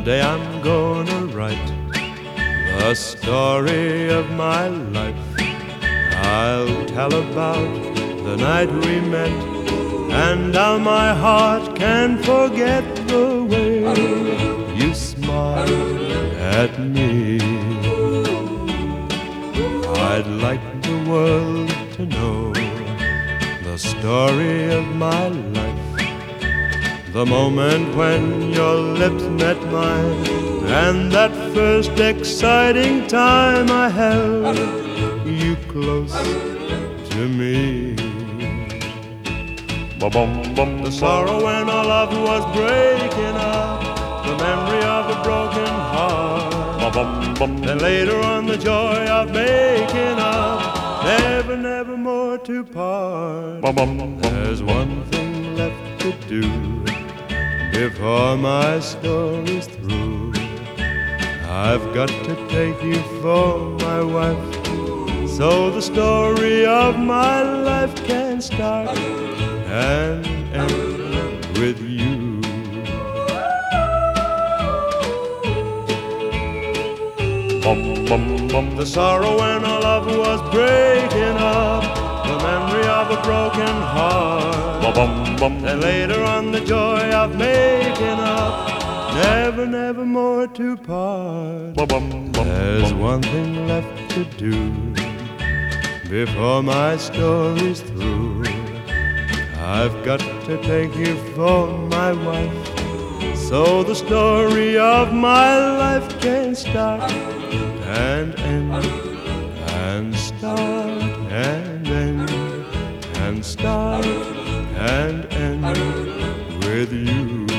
Someday I'm gonna write the story of my life. I'll tell about the night we met and how my heart can't forget the way you smiled at me. I'd like the world to know the story of my life, the moment when your lips met mine, and that first exciting time I held you close to me. The sorrow when our love was breaking up, the memory of a broken heart, and later on the joy of making up, never, never more to part. There's one thing left to do before my story's through. I've got to take you for my wife, so the story of my life can start and end with you. The sorrow when our love was breaking up, the memory of a broken heart, and later on the joy of making up, never, never more to part. There's one thing left to do before my story's through. I've got to take you for my wife, so the story of my life can start and end, and start and end, and start and end with you.